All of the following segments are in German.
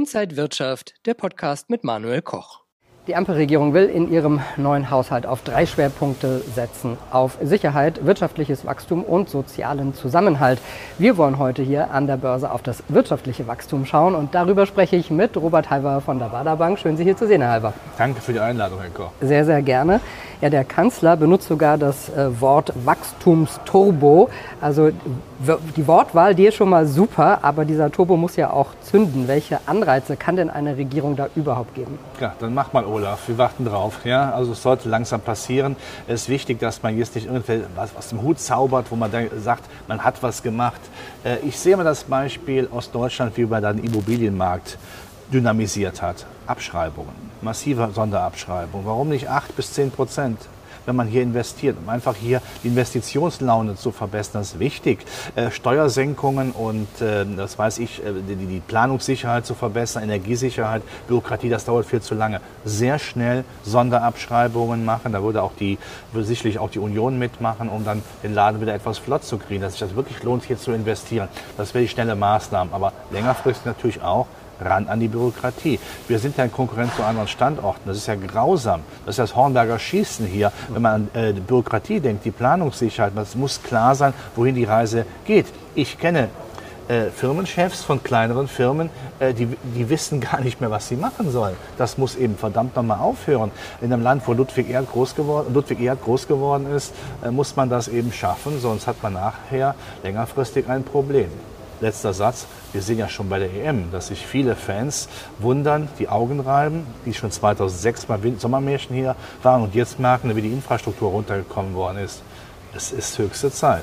Inside Wirtschaft, der Podcast mit Manuel Koch. Die Ampelregierung will in ihrem neuen Haushalt auf 3 Schwerpunkte setzen. Auf Sicherheit, wirtschaftliches Wachstum und sozialen Zusammenhalt. Wir wollen heute hier an der Börse auf das wirtschaftliche Wachstum schauen. Und darüber spreche ich mit Robert Halver von der Baader Bank. Schön, Sie hier zu sehen, Herr Halver. Danke für die Einladung, Herr Koch. Sehr, sehr gerne. Ja, der Kanzler benutzt sogar das Wort Wachstumsturbo. Also die Wortwahl, die ist schon mal super, aber dieser Turbo muss ja auch zünden. Welche Anreize kann denn eine Regierung da überhaupt geben? Ja, dann mach mal, Olaf. Wir warten drauf. Ja? Also es sollte langsam passieren. Es ist wichtig, dass man jetzt nicht irgendwas aus dem Hut zaubert, wo man dann sagt, man hat was gemacht. Ich sehe mal das Beispiel aus Deutschland, wie man den Immobilienmarkt dynamisiert hat. Abschreibungen, massive Sonderabschreibungen. Warum nicht 8-10%? Wenn man hier investiert, um einfach hier die Investitionslaune zu verbessern, das ist wichtig. Steuersenkungen und das weiß ich, die Planungssicherheit zu verbessern, Energiesicherheit, Bürokratie, das dauert viel zu lange. Sehr schnell Sonderabschreibungen machen, da würde sicherlich auch die Union mitmachen, um dann den Laden wieder etwas flott zu kriegen, dass sich das wirklich lohnt, hier zu investieren. Das wäre die schnelle Maßnahme, aber längerfristig natürlich auch ran an die Bürokratie. Wir sind ja in Konkurrenz zu anderen Standorten. Das ist ja grausam. Das ist das Hornberger Schießen hier. Wenn man an die Bürokratie denkt, die Planungssicherheit, es muss klar sein, wohin die Reise geht. Ich kenne Firmenchefs von kleineren Firmen, die wissen gar nicht mehr, was sie machen sollen. Das muss eben verdammt nochmal aufhören. In einem Land, wo Ludwig Erhard groß geworden ist, muss man das eben schaffen, sonst hat man nachher längerfristig ein Problem. Letzter Satz, wir sehen ja schon bei der EM, dass sich viele Fans wundern, die Augen reiben, die schon 2006 beim Sommermärchen hier waren und jetzt merken, wie die Infrastruktur runtergekommen worden ist. Es ist höchste Zeit.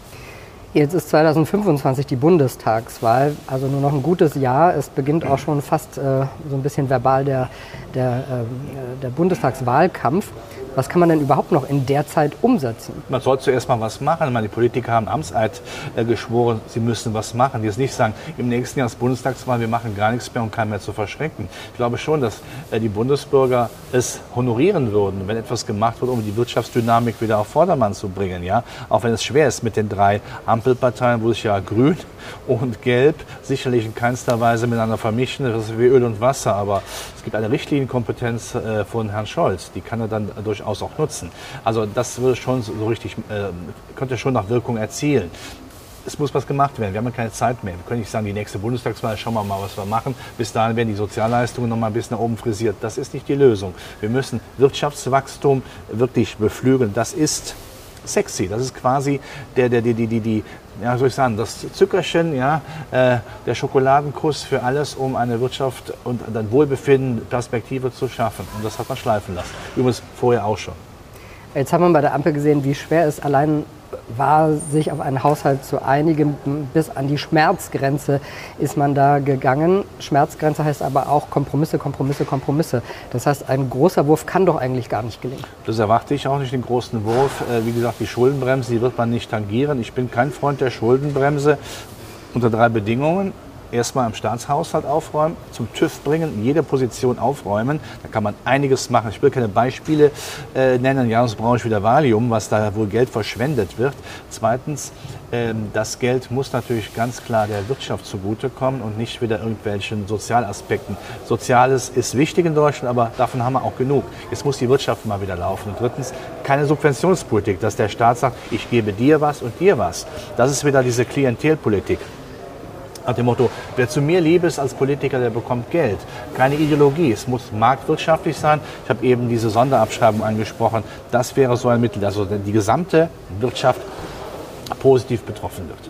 Jetzt ist 2025 die Bundestagswahl, also nur noch ein gutes Jahr. Es beginnt auch schon fast so ein bisschen verbal der Bundestagswahlkampf. Was kann man denn überhaupt noch in der Zeit umsetzen? Man soll zuerst mal was machen. Die Politiker haben Amtseid geschworen, sie müssen was machen. Die jetzt nicht sagen, im nächsten Jahr ist Bundestagswahl, wir machen gar nichts mehr und keinen mehr zu verschrecken. Ich glaube schon, dass die Bundesbürger es honorieren würden, wenn etwas gemacht wird, um die Wirtschaftsdynamik wieder auf Vordermann zu bringen. Ja? Auch wenn es schwer ist mit den 3 Ampelparteien, wo sich ja Grün und Gelb sicherlich in keinster Weise miteinander vermischen. Das ist wie Öl und Wasser. Aber es gibt eine Richtlinienkompetenz von Herrn Scholz. Die kann er dann durchaus auch nutzen. Also das würde schon so richtig, könnte schon noch Wirkung erzielen. Es muss was gemacht werden. Wir haben ja keine Zeit mehr. Wir können nicht sagen, die nächste Bundestagswahl, schauen wir mal, was wir machen. Bis dahin werden die Sozialleistungen noch mal ein bisschen nach oben frisiert. Das ist nicht die Lösung. Wir müssen Wirtschaftswachstum wirklich beflügeln. Das ist sexy. Das ist quasi ja, soll ich sagen, das Zückerchen, ja, der Schokoladenkuss für alles, um eine Wirtschaft und ein Wohlbefinden, Perspektive zu schaffen. Und das hat man schleifen lassen. Übrigens vorher auch schon. Jetzt haben wir bei der Ampel gesehen, wie schwer es allein war, sich auf einen Haushalt zu einigen. Bis an die Schmerzgrenze ist man da gegangen. Schmerzgrenze heißt aber auch Kompromisse, Kompromisse, Kompromisse. Das heißt, ein großer Wurf kann doch eigentlich gar nicht gelingen. Das erwarte ich auch nicht, den großen Wurf. Wie gesagt, die Schuldenbremse, die wird man nicht tangieren. Ich bin kein Freund der Schuldenbremse unter 3 Bedingungen. Erstmal im Staatshaushalt aufräumen, zum TÜV bringen, jede Position aufräumen. Da kann man einiges machen. Ich will keine Beispiele nennen, ja, sonst brauche ich wieder Valium, was da wohl Geld verschwendet wird. Zweitens, das Geld muss natürlich ganz klar der Wirtschaft zugutekommen und nicht wieder irgendwelchen Sozialaspekten. Soziales ist wichtig in Deutschland, aber davon haben wir auch genug. Jetzt muss die Wirtschaft mal wieder laufen. Und drittens, keine Subventionspolitik, dass der Staat sagt, ich gebe dir was und dir was. Das ist wieder diese Klientelpolitik. Nach dem Motto, wer zu mir lieb ist als Politiker, der bekommt Geld. Keine Ideologie, es muss marktwirtschaftlich sein. Ich habe eben diese Sonderabschreibung angesprochen. Das wäre so ein Mittel, also die gesamte Wirtschaft positiv betroffen wird.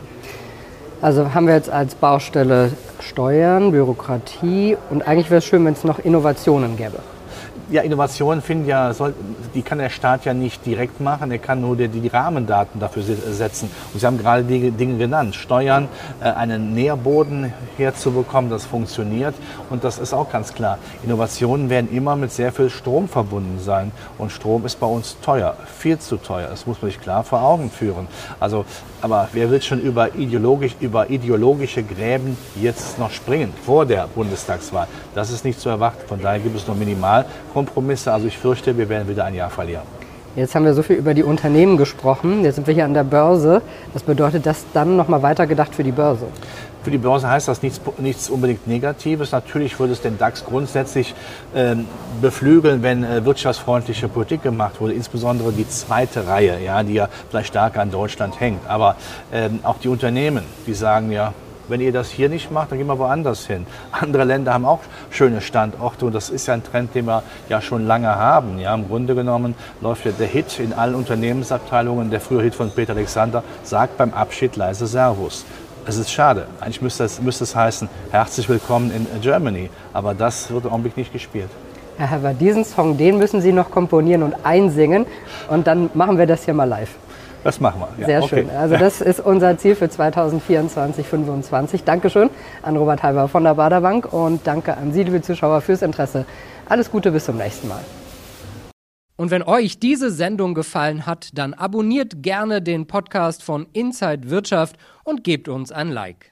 Also haben wir jetzt als Baustelle Steuern, Bürokratie und eigentlich wäre es schön, wenn es noch Innovationen gäbe. Ja, Innovationen die kann der Staat ja nicht direkt machen, er kann nur die Rahmendaten dafür setzen. Und Sie haben gerade die Dinge genannt, Steuern, einen Nährboden herzubekommen, das funktioniert. Und das ist auch ganz klar, Innovationen werden immer mit sehr viel Strom verbunden sein. Und Strom ist bei uns teuer, viel zu teuer. Das muss man sich klar vor Augen führen. Also, aber wer will schon über ideologische Gräben jetzt noch springen, vor der Bundestagswahl? Das ist nicht zu erwarten. Von daher gibt es nur Minimalkompromisse. Also ich fürchte, wir werden wieder ein Jahr verlieren. Jetzt haben wir so viel über die Unternehmen gesprochen. Jetzt sind wir hier an der Börse. Was bedeutet das dann nochmal weitergedacht für die Börse? Für die Börse heißt das nichts unbedingt Negatives. Natürlich würde es den DAX grundsätzlich beflügeln, wenn wirtschaftsfreundliche Politik gemacht wurde, insbesondere die zweite Reihe, ja, die ja vielleicht stärker an Deutschland hängt. Aber auch die Unternehmen, die sagen ja, wenn ihr das hier nicht macht, dann gehen wir woanders hin. Andere Länder haben auch schöne Standorte und das ist ja ein Trend, den wir ja schon lange haben. Ja, im Grunde genommen läuft ja der Hit in allen Unternehmensabteilungen, der frühere Hit von Peter Alexander, sagt beim Abschied leise Servus. Es ist schade. Eigentlich müsste es heißen, herzlich willkommen in Germany. Aber das wird im Augenblick nicht gespielt. Herr Hever, diesen Song, den müssen Sie noch komponieren und einsingen. Und dann machen wir das hier mal live. Das machen wir. Ja, sehr schön. Also das ist unser Ziel für 2024, 2025. Dankeschön an Robert Hever von der Baader Bank und danke an Sie, liebe Zuschauer, fürs Interesse. Alles Gute, bis zum nächsten Mal. Und wenn euch diese Sendung gefallen hat, dann abonniert gerne den Podcast von Inside Wirtschaft und gebt uns ein Like.